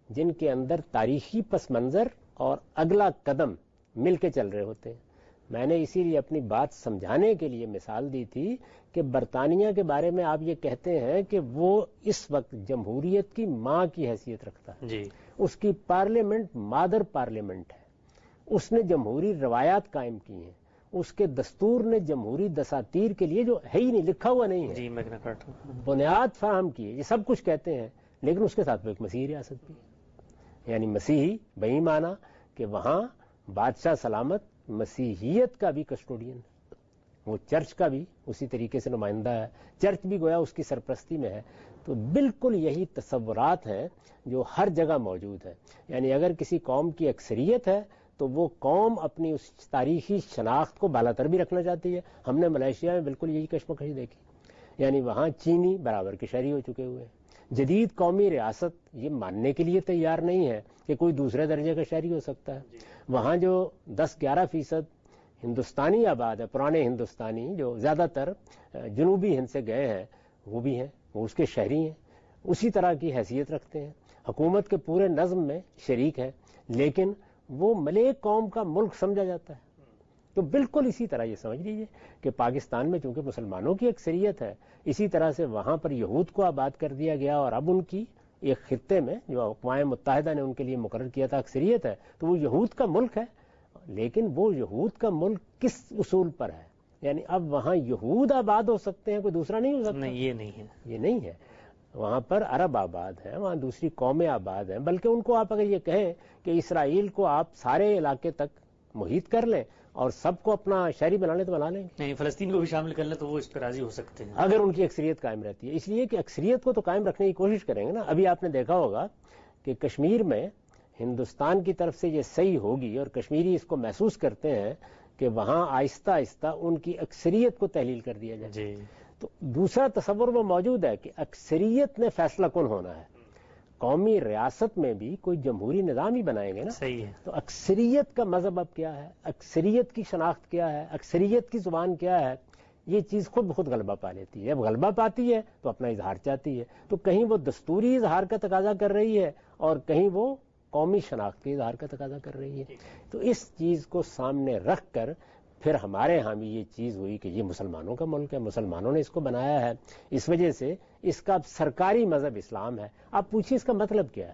جن کے اندر تاریخی پس منظر اور اگلا قدم مل کے چل رہے ہوتے ہیں. میں نے اسی لیے اپنی بات سمجھانے کے لیے مثال دی تھی کہ برطانیہ کے بارے میں آپ یہ کہتے ہیں کہ وہ اس وقت جمہوریت کی ماں کی حیثیت رکھتا ہے جی. اس کی پارلیمنٹ مادر پارلیمنٹ ہے. اس نے جمہوری روایات قائم کی ہیں. اس کے دستور نے جمہوری دساتیر کے لیے جو ہے ہی نہیں, لکھا ہوا نہیں ہے جی, میگنا کارٹا بنیاد فراہم کی ہے. یہ سب کچھ کہتے ہیں, لیکن اس کے ساتھ وہ ایک مسیحی ریاست بھی ہے, یعنی مسیحی بہی معنی کہ وہاں بادشاہ سلامت مسیحیت کا بھی کسٹوڈین ہے, وہ چرچ کا بھی اسی طریقے سے نمائندہ ہے, چرچ بھی گویا اس کی سرپرستی میں ہے. تو بالکل یہی تصورات ہیں جو ہر جگہ موجود ہیں. یعنی اگر کسی قوم کی اکثریت ہے تو وہ قوم اپنی اس تاریخی شناخت کو بالاتر بھی رکھنا چاہتی ہے. ہم نے ملائیشیا میں بالکل یہی کشمکش دیکھی, یعنی وہاں چینی برابر کے شہری ہو چکے ہوئے ہیں. جدید قومی ریاست یہ ماننے کے لیے تیار نہیں ہے کہ کوئی دوسرے درجے کا شہری ہو سکتا ہے. وہاں جو دس گیارہ فیصد ہندوستانی آباد ہے, پرانے ہندوستانی جو زیادہ تر جنوبی ہند سے گئے ہیں, وہ بھی ہیں, وہ اس کے شہری ہیں, اسی طرح کی حیثیت رکھتے ہیں, حکومت کے پورے نظم میں شریک ہے, لیکن وہ ملے قوم کا ملک سمجھا جاتا ہے. تو بالکل اسی طرح یہ سمجھ لیجئے کہ پاکستان میں چونکہ مسلمانوں کی اکثریت ہے, اسی طرح سے وہاں پر یہود کو آباد کر دیا گیا, اور اب ان کی ایک خطے میں جو اقوام متحدہ نے ان کے لیے مقرر کیا تھا اکثریت ہے, تو وہ یہود کا ملک ہے. لیکن وہ یہود کا ملک کس اصول پر ہے؟ یعنی اب وہاں یہود آباد ہو سکتے ہیں, کوئی دوسرا نہیں ہو سکتا. نہیں, یہ نہیں ہے, یہ نہیں ہے. وہاں پر عرب آباد ہیں, وہاں دوسری قومیں آباد ہیں. بلکہ ان کو آپ اگر یہ کہیں کہ اسرائیل کو آپ سارے علاقے تک محیط کر لیں اور سب کو اپنا شہری بنا لیں تو بنا لیں گے. نہیں, فلسطین کو بھی شامل کر لیں تو وہ اس پہ راضی ہو سکتے ہیں اگر ان کی اکثریت قائم رہتی ہے. اس لیے کہ اکثریت کو تو قائم رکھنے کی کوشش کریں گے نا. ابھی آپ نے دیکھا ہوگا کہ کشمیر میں ہندوستان کی طرف سے یہ صحیح ہوگی, اور کشمیری اس کو محسوس کرتے ہیں کہ وہاں آہستہ آہستہ ان کی اکثریت کو تحلیل کر دیا جائے جی. تو دوسرا تصور وہ موجود ہے کہ اکثریت نے فیصلہ کن ہونا ہے. قومی ریاست میں بھی کوئی جمہوری نظام ہی بنائیں گے نا. صحیح ہے. تو اکثریت کا مذہب اب کیا ہے, اکثریت کی شناخت کیا ہے, اکثریت کی زبان کیا ہے, یہ چیز خود بخود غلبہ پا لیتی ہے. جب غلبہ پاتی ہے تو اپنا اظہار چاہتی ہے, تو کہیں وہ دستوری اظہار کا تقاضا کر رہی ہے اور کہیں وہ قومی شناخت کے اظہار کا تقاضا کر رہی ہے. تو اس چیز کو سامنے رکھ کر پھر ہمارے ہاں بھی یہ چیز ہوئی کہ یہ مسلمانوں کا ملک ہے, مسلمانوں نے اس کو بنایا ہے, اس وجہ سے اس کا سرکاری مذہب اسلام ہے. آپ پوچھیں اس کا مطلب کیا ہے.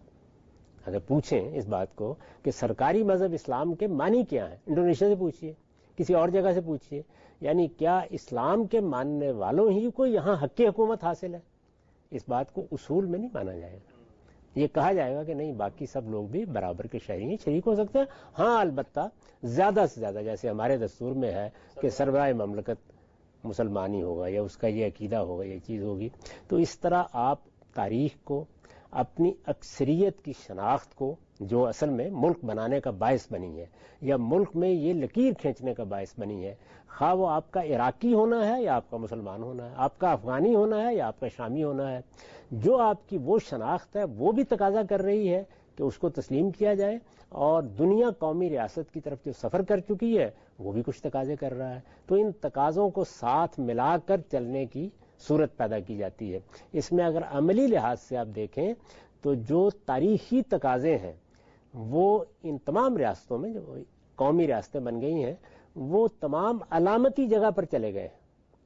اگر پوچھیں اس بات کو کہ سرکاری مذہب اسلام کے معنی کیا ہیں, انڈونیشیا سے پوچھیے, کسی اور جگہ سے پوچھیے, یعنی کیا اسلام کے ماننے والوں ہی کو یہاں حق حکومت حاصل ہے؟ اس بات کو اصول میں نہیں مانا جائے گا. یہ کہا جائے گا کہ نہیں, باقی سب لوگ بھی برابر کے شہری ہیں, شریک ہو سکتے ہیں. ہاں, البتہ زیادہ سے زیادہ جیسے ہمارے دستور میں ہے کہ سربراہ مملکت مسلمان ہی ہوگا یا اس کا یہ عقیدہ ہوگا, یہ چیز ہوگی. تو اس طرح آپ تاریخ کو, اپنی اکثریت کی شناخت کو, جو اصل میں ملک بنانے کا باعث بنی ہے یا ملک میں یہ لکیر کھینچنے کا باعث بنی ہے, خواہ وہ آپ کا عراقی ہونا ہے یا آپ کا مسلمان ہونا ہے, آپ کا افغانی ہونا ہے یا آپ کا شامی ہونا ہے, جو آپ کی وہ شناخت ہے وہ بھی تقاضا کر رہی ہے کہ اس کو تسلیم کیا جائے, اور دنیا قومی ریاست کی طرف جو سفر کر چکی ہے وہ بھی کچھ تقاضے کر رہا ہے. تو ان تقاضوں کو ساتھ ملا کر چلنے کی صورت پیدا کی جاتی ہے. اس میں اگر عملی لحاظ سے آپ دیکھیں تو جو تاریخی تقاضے ہیں وہ ان تمام ریاستوں میں جو قومی ریاستیں بن گئی ہیں وہ تمام علامتی جگہ پر چلے گئے.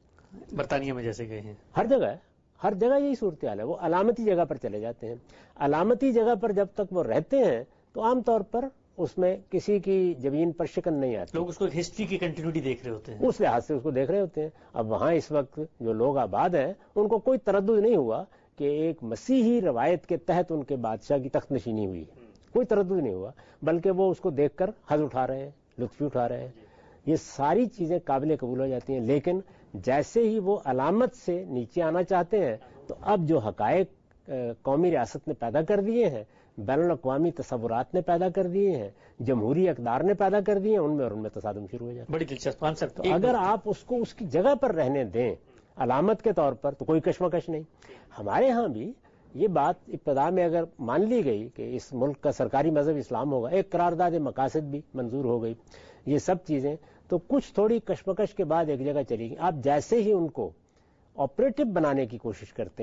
برطانیہ میں جیسے گئے ہیں, ہر جگہ ہر جگہ یہی صورتحال ہے, وہ علامتی جگہ پر چلے جاتے ہیں. علامتی جگہ پر جب تک وہ رہتے ہیں تو عام طور پر اس میں کسی کی زمین پر شکن نہیں آتی. لوگ اس کو ایک ہسٹری کی کنٹینیوٹی دیکھ رہے ہوتے ہیں, اس لحاظ سے اس کو دیکھ رہے ہوتے ہیں. اب وہاں اس وقت جو لوگ آباد ہیں ان کو کوئی تردد نہیں ہوا کہ ایک مسیحی روایت کے تحت ان کے بادشاہ کی تخت نشینی ہوئی, کوئی تردد نہیں ہوا, بلکہ وہ اس کو دیکھ کر حظ اٹھا رہے ہیں, لطف اٹھا رہے ہیں. یہ ساری چیزیں قابل قبول ہو جاتی ہیں. لیکن جیسے ہی وہ علامت سے نیچے آنا چاہتے ہیں تو اب جو حقائق قومی ریاست نے پیدا کر دیے ہیں, بین الاقوامی تصورات نے پیدا کر دیے ہیں, جمہوری اقدار نے پیدا کر دیے ہیں, ان میں اور ان میں تصادم شروع ہو جاتا ہے. بڑی دلچسپ کانسیپٹ. تو اگر آپ اس کو اس کی جگہ پر رہنے دیں علامت کے طور پر تو کوئی کشمکش نہیں. ہمارے ہاں بھی یہ بات ابتدا میں اگر مان لی گئی کہ اس ملک کا سرکاری مذہب اسلام ہوگا, ایک قرارداد مقاصد بھی منظور ہو گئی, یہ سب چیزیں, تو کچھ تھوڑی کشمکش کے بعد ایک جگہ چلی گئی. آپ جیسے ہی ان کو آپریٹو بنانے کی کوشش کرتے ہیں,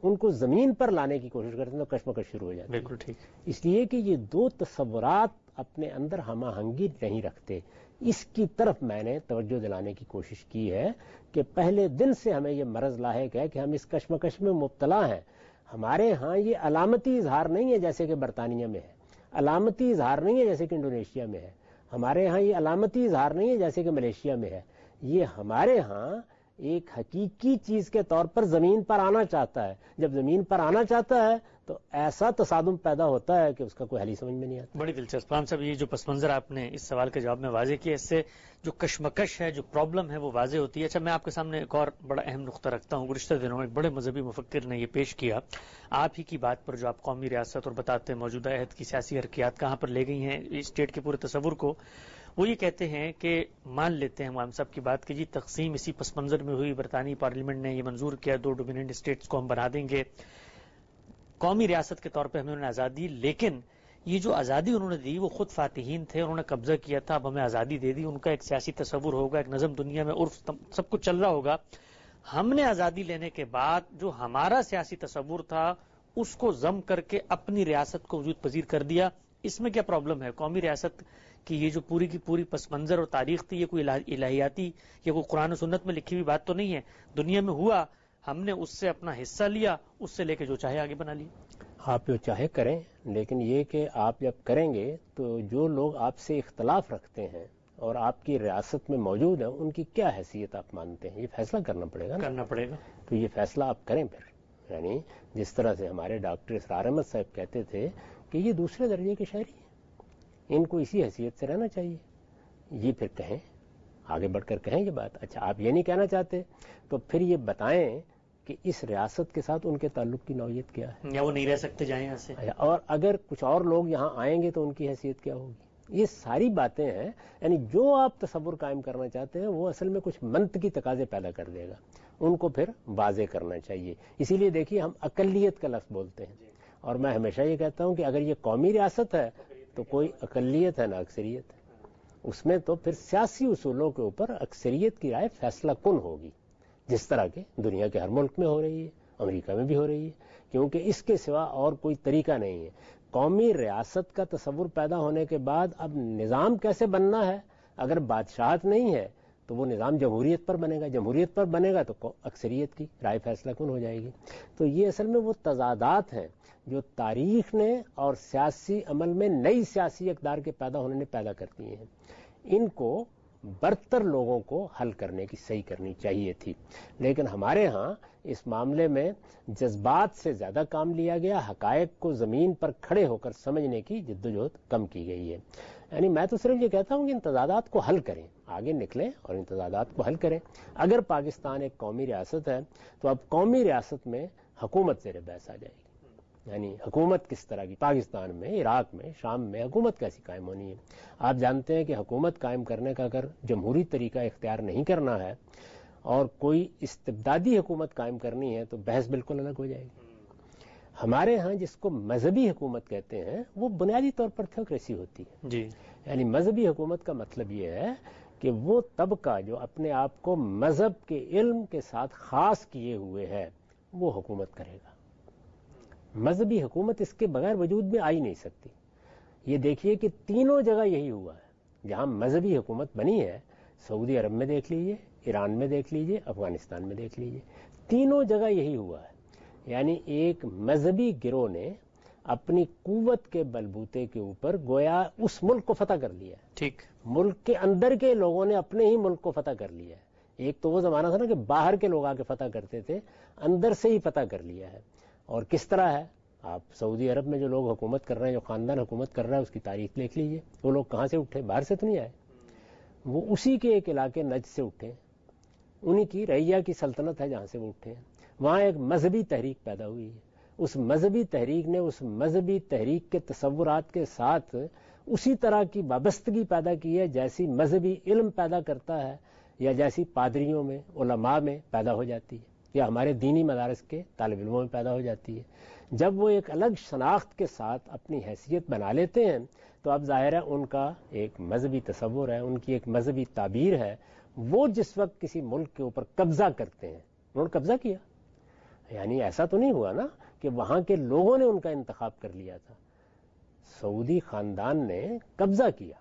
ان کو زمین پر لانے کی کوشش کرتے ہیں تو کشمکش شروع ہو جاتی ہے. بالکل ٹھیک. اس لیے کہ یہ دو تصورات اپنے اندر ہم آہنگی نہیں رکھتے. اس کی طرف میں نے توجہ دلانے کی کوشش کی ہے کہ پہلے دن سے ہمیں یہ مرض لاحق ہے کہ ہم اس کشمکش میں مبتلا ہیں. ہمارے ہاں یہ علامتی اظہار نہیں ہے جیسے کہ برطانیہ میں ہے, علامتی اظہار نہیں ہے جیسے کہ انڈونیشیا میں ہے, ہمارے ہاں یہ علامتی اظہار نہیں ہے جیسے کہ ملیشیا میں ہے. یہ ہمارے ہاں ایک حقیقی چیز کے طور پر زمین پر آنا چاہتا ہے. جب زمین پر آنا چاہتا ہے تو ایسا تصادم پیدا ہوتا ہے کہ اس کا کوئی حل ہی سمجھ میں نہیں آتا. بڑی دلچسپ. رام صاحب, یہ جو پس منظر آپ نے اس سوال کے جواب میں واضح کیا, اس سے جو کشمکش ہے, جو پرابلم ہے, وہ واضح ہوتی ہے. اچھا, میں آپ کے سامنے ایک اور بڑا اہم نقطہ رکھتا ہوں. گزشتہ دنوں میں ایک بڑے مذہبی مفکر نے یہ پیش کیا آپ ہی کی بات پر, جو آپ قومی ریاست اور بتاتے ہیں موجودہ عہد کی سیاسی حرکیات کہاں پر لے گئی ہیں اسٹیٹ کے پورے تصور کو. وہ یہ کہتے ہیں کہ مان لیتے ہیں ہم سب کی بات کہ جی تقسیم اسی پس منظر میں ہوئی, برطانوی پارلیمنٹ نے یہ منظور کیا, دو ڈومیننٹ اسٹیٹس کو ہم بنا دیں گے, قومی ریاست کے طور پہ ہمیں انہوں نے آزادی, لیکن یہ جو آزادی انہوں نے دی وہ خود فاتحین تھے, انہوں نے قبضہ کیا تھا, اب ہمیں آزادی دے دی. ان کا ایک سیاسی تصور ہوگا, ایک نظم دنیا میں عرف سب کچھ چل رہا ہوگا. ہم نے آزادی لینے کے بعد جو ہمارا سیاسی تصور تھا اس کو ضم کر کے اپنی ریاست کو وجود پذیر کر دیا. اس میں کیا پرابلم ہے؟ قومی ریاست کی یہ جو پوری کی پوری پس منظر اور تاریخ تھی, یہ کوئی الہیاتی یا کوئی قرآن و سنت میں لکھی ہوئی بات تو نہیں ہے. دنیا میں ہوا, ہم نے اس سے اپنا حصہ لیا, اس سے لے کے جو چاہے آگے بنا لیا. آپ جو چاہے کریں, لیکن یہ کہ آپ جب کریں گے تو جو لوگ آپ سے اختلاف رکھتے ہیں اور آپ کی ریاست میں موجود ہیں ان کی کیا حیثیت آپ مانتے ہیں, یہ فیصلہ کرنا پڑے گا. کرنا پڑے گا. تو یہ فیصلہ آپ کریں پھر. یعنی جس طرح سے ہمارے ڈاکٹر اسرار احمد صاحب کہتے تھے کہ یہ دوسرے درجے کے شہری ہیں, ان کو اسی حیثیت سے رہنا چاہیے, یہ پھر کہیں, آگے بڑھ کر کہیں یہ بات. اچھا, آپ یہ نہیں کہنا چاہتے تو پھر یہ بتائیں کہ اس ریاست کے ساتھ ان کے تعلق کی نوعیت کیا ہے, یا وہ نہیں رہ سکتے جائیں یہاں سے, اور اگر کچھ اور لوگ یہاں آئیں گے تو ان کی حیثیت کیا ہوگی. یہ ساری باتیں ہیں. یعنی جو آپ تصور قائم کرنا چاہتے ہیں وہ اصل میں کچھ منطقی تقاضے پیدا کر دے گا, ان کو پھر واضح کرنا چاہیے. اسی لیے دیکھیے ہم اقلیت کا لفظ بولتے ہیں, اور میں ہمیشہ یہ کہتا ہوں کہ اگر یہ قومی ریاست ہے تو کوئی اقلیت ہے نہ اکثریت ہے. اس میں تو پھر سیاسی اصولوں کے اوپر اکثریت کی رائے فیصلہ کن ہوگی, جس طرح کے دنیا کے ہر ملک میں ہو رہی ہے, امریکہ میں بھی ہو رہی ہے, کیونکہ اس کے سوا اور کوئی طریقہ نہیں ہے. قومی ریاست کا تصور پیدا ہونے کے بعد اب نظام کیسے بننا ہے, اگر بادشاہت نہیں ہے تو وہ نظام جمہوریت پر بنے گا, جمہوریت پر بنے گا تو اکثریت کی رائے فیصلہ کن ہو جائے گی. تو یہ اصل میں وہ تضادات ہیں جو تاریخ نے اور سیاسی عمل میں نئی سیاسی اقدار کے پیدا ہونے نے پیدا کرتی ہیں. ان کو برتر لوگوں کو حل کرنے کی صحیح کرنی چاہیے تھی, لیکن ہمارے ہاں اس معاملے میں جذبات سے زیادہ کام لیا گیا, حقائق کو زمین پر کھڑے ہو کر سمجھنے کی جدوجہد کم کی گئی ہے. یعنی میں تو صرف یہ کہتا ہوں کہ ان تضادات کو حل کریں, آگے نکلیں اور ان تضادات کو حل کریں. اگر پاکستان ایک قومی ریاست ہے تو اب قومی ریاست میں حکومت زیر بحث آ جائے گی. یعنی حکومت کس طرح کی, پاکستان میں, عراق میں, شام میں حکومت کیسی قائم ہونی ہے. آپ جانتے ہیں کہ حکومت قائم کرنے کا اگر جمہوری طریقہ اختیار نہیں کرنا ہے اور کوئی استبدادی حکومت قائم کرنی ہے تو بحث بالکل الگ ہو جائے گی. ہمارے ہاں جس کو مذہبی حکومت کہتے ہیں وہ بنیادی طور پر تھیوکریسی ہوتی ہے. جی, یعنی مذہبی حکومت کا مطلب یہ ہے کہ وہ طبقہ جو اپنے آپ کو مذہب کے علم کے ساتھ خاص کیے ہوئے ہے وہ حکومت کرے گا. مذہبی حکومت اس کے بغیر وجود میں آ ہی نہیں سکتی. یہ دیکھیے کہ تینوں جگہ یہی ہوا ہے جہاں مذہبی حکومت بنی ہے. سعودی عرب میں دیکھ لیجئے, ایران میں دیکھ لیجئے, افغانستان میں دیکھ لیجئے, تینوں جگہ یہی ہوا ہے. یعنی ایک مذہبی گروہ نے اپنی قوت کے بلبوتے کے اوپر گویا اس ملک کو فتح کر لیا ہے. ٹھیک, ملک کے اندر کے لوگوں نے اپنے ہی ملک کو فتح کر لیا ہے. ایک تو وہ زمانہ تھا نا کہ باہر کے لوگ آ کے فتح کرتے تھے, اندر سے ہی فتح کر لیا ہے. اور کس طرح ہے, آپ سعودی عرب میں جو لوگ حکومت کر رہے ہیں, جو خاندان حکومت کر رہا ہے, اس کی تاریخ دیکھ لیجئے. وہ لوگ کہاں سے اٹھے, باہر سے تو نہیں آئے, وہ اسی کے ایک علاقے نجد سے اٹھے, انہی کی رعیہ کی سلطنت ہے جہاں سے وہ اٹھے ہیں. وہاں ایک مذہبی تحریک پیدا ہوئی ہے. اس مذہبی تحریک نے اس مذہبی تحریک کے تصورات کے ساتھ اسی طرح کی وابستگی پیدا کی ہے جیسی مذہبی علم پیدا کرتا ہے یا جیسی پادریوں میں, علماء میں پیدا ہو جاتی ہے, یا ہمارے دینی مدارس کے طالب علموں میں پیدا ہو جاتی ہے. جب وہ ایک الگ شناخت کے ساتھ اپنی حیثیت بنا لیتے ہیں تو اب ظاہر ہے ان کا ایک مذہبی تصور ہے, ان کی ایک مذہبی تعبیر ہے. وہ جس وقت کسی ملک کے اوپر قبضہ کرتے ہیں, انہوں نے قبضہ کیا, یعنی ایسا تو نہیں ہوا نا کہ وہاں کے لوگوں نے ان کا انتخاب کر لیا تھا. سعودی خاندان نے قبضہ کیا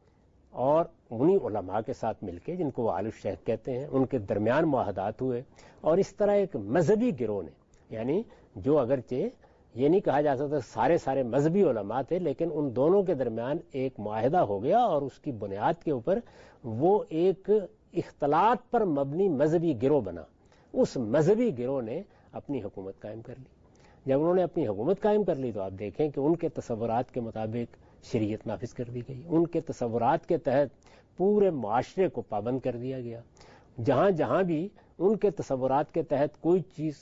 اور انہی علماء کے ساتھ مل کے، جن کو وہ آل الشیخ کہتے ہیں، ان کے درمیان معاہدات ہوئے، اور اس طرح ایک مذہبی گروہ نے، یعنی جو اگرچہ یہ نہیں کہا جا سکتا سارے سارے مذہبی علماء تھے، لیکن ان دونوں کے درمیان ایک معاہدہ ہو گیا اور اس کی بنیاد کے اوپر وہ ایک اختلاط پر مبنی مذہبی گروہ بنا. اس مذہبی گروہ نے اپنی حکومت قائم کر لی. جب انہوں نے اپنی حکومت قائم کر لی تو آپ دیکھیں کہ ان کے تصورات کے مطابق شریعت نافذ کر دی گئی، ان کے تصورات کے تحت پورے معاشرے کو پابند کر دیا گیا. جہاں جہاں بھی ان کے تصورات کے تحت کوئی چیز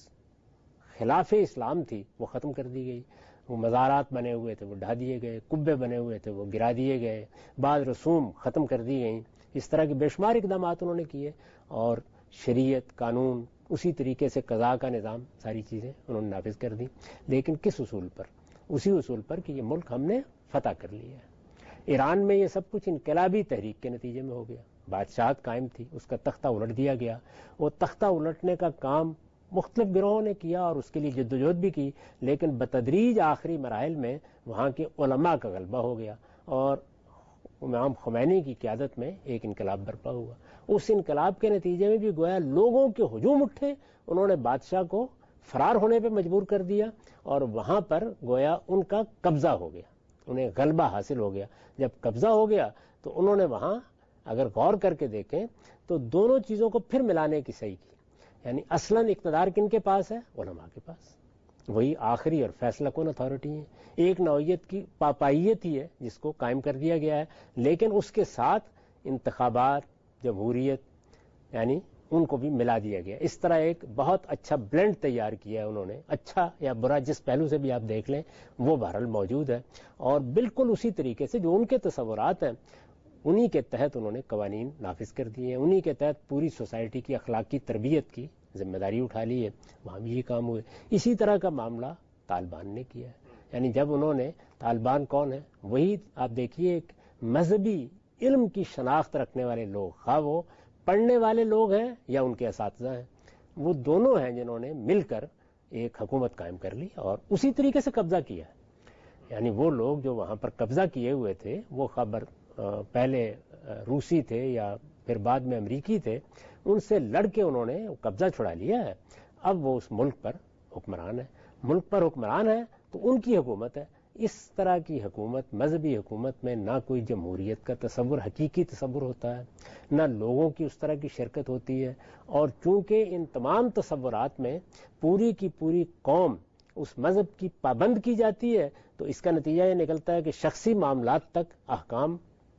خلاف اسلام تھی وہ ختم کر دی گئی. وہ مزارات بنے ہوئے تھے وہ ڈھا دیے گئے، قبے بنے ہوئے تھے وہ گرا دیے گئے، بعض رسوم ختم کر دی گئیں. اس طرح کے بے شمار اقدامات انہوں نے کیے، اور شریعت، قانون، اسی طریقے سے قضاء کا نظام، ساری چیزیں انہوں نے نافذ کر دی. لیکن کس اصول پر؟ اسی اصول پر کہ یہ ملک ہم نے فتح کر لیا ہے. ایران میں یہ سب کچھ انقلابی تحریک کے نتیجے میں ہو گیا. بادشاہت قائم تھی، اس کا تختہ الٹ دیا گیا. وہ تختہ الٹنے کا کام مختلف گروہوں نے کیا اور اس کے لیے جدوجہد بھی کی، لیکن بتدریج آخری مراحل میں وہاں کے علماء کا غلبہ ہو گیا اور امام خمینی کی قیادت میں ایک انقلاب برپا ہوا. اس انقلاب کے نتیجے میں بھی گویا لوگوں کے ہجوم اٹھے، انہوں نے بادشاہ کو فرار ہونے پہ مجبور کر دیا اور وہاں پر گویا ان کا قبضہ ہو گیا، انہیں غلبہ حاصل ہو گیا. جب قبضہ ہو گیا تو انہوں نے وہاں اگر غور کر کے دیکھیں تو دونوں چیزوں کو پھر ملانے کی صحیح کی. یعنی اصلاً اقتدار کن کے پاس ہے؟ علماء کے پاس. وہی آخری اور فیصلہ کن اتھارٹی ہے. ایک نوعیت کی پاپائیت ہی ہے جس کو قائم کر دیا گیا ہے، لیکن اس کے ساتھ انتخابات، جمہوریت، یعنی ان کو بھی ملا دیا گیا. اس طرح ایک بہت اچھا بلینڈ تیار کیا ہے انہوں نے. اچھا یا برا جس پہلو سے بھی آپ دیکھ لیں وہ بہرحال موجود ہے، اور بالکل اسی طریقے سے جو ان کے تصورات ہیں انہی کے تحت انہوں نے قوانین نافذ کر دیے ہیں، انہی کے تحت پوری سوسائٹی کی اخلاقی تربیت کی ذمہ داری اٹھا لی ہے. وہاں بھی یہ کام ہوئے. اسی طرح کا معاملہ طالبان نے کیا ہے. یعنی جب انہوں نے، طالبان کون ہے؟ وہی آپ دیکھیے ایک مذہبی علم کی شناخت رکھنے والے لوگ، خواہ وہ پڑھنے والے لوگ ہیں یا ان کے اساتذہ ہیں، وہ دونوں ہیں جنہوں نے مل کر ایک حکومت قائم کر لی اور اسی طریقے سے قبضہ کیا ہے. یعنی وہ لوگ جو وہاں پر قبضہ کیے ہوئے تھے وہ خبر پہلے روسی تھے یا پھر بعد میں امریکی تھے، ان سے لڑ کے انہوں نے قبضہ چھڑا لیا ہے. اب وہ اس ملک پر حکمران ہے. ملک پر حکمران ہے تو ان کی حکومت ہے. اس طرح کی حکومت، مذہبی حکومت میں نہ کوئی جمہوریت کا تصور، حقیقی تصور ہوتا ہے، نہ لوگوں کی اس طرح کی شرکت ہوتی ہے. اور چونکہ ان تمام تصورات میں پوری کی پوری قوم اس مذہب کی پابند کی جاتی ہے تو اس کا نتیجہ یہ نکلتا ہے کہ شخصی معاملات تک احکام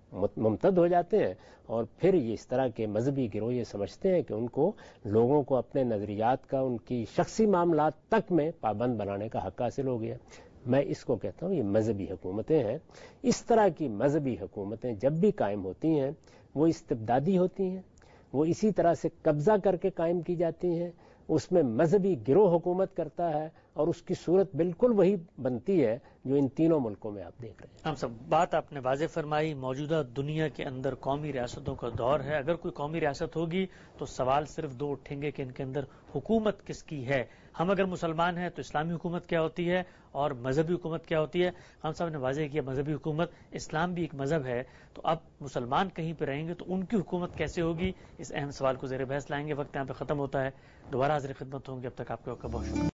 ممتد ہو جاتے ہیں، اور پھر یہ اس طرح کے مذہبی گروہ یہ سمجھتے ہیں کہ ان کو لوگوں کو اپنے نظریات کا ان کی شخصی معاملات تک میں پابند بنانے کا حق حاصل ہو گیا. میں اس کو کہتا ہوں یہ مذہبی حکومتیں ہیں. اس طرح کی مذہبی حکومتیں جب بھی قائم ہوتی ہیں وہ استبدادی ہوتی ہیں، وہ اسی طرح سے قبضہ کر کے قائم کی جاتی ہیں. اس میں مذہبی گروہ حکومت کرتا ہے اور اس کی صورت بالکل وہی بنتی ہے جو ان تینوں ملکوں میں آپ دیکھ رہے ہیں. ہم سب بات آپ نے واضح فرمائی. موجودہ دنیا کے اندر قومی ریاستوں کا دور ہے. اگر کوئی قومی ریاست ہوگی تو سوال صرف دو اٹھیں گے کہ ان کے اندر حکومت کس کی ہے. ہم اگر مسلمان ہیں تو اسلامی حکومت کیا ہوتی ہے اور مذہبی حکومت کیا ہوتی ہے. ہم صاحب نے واضح کیا مذہبی حکومت، اسلام بھی ایک مذہب ہے، تو اب مسلمان کہیں پہ رہیں گے تو ان کی حکومت کیسے ہوگی؟ اس اہم سوال کو زیر بحث لائیں گے. وقت یہاں پہ ختم ہوتا ہے. دوبارہ حاضر خدمت ہوں گے. اب تک آپ کا بہت شکریہ.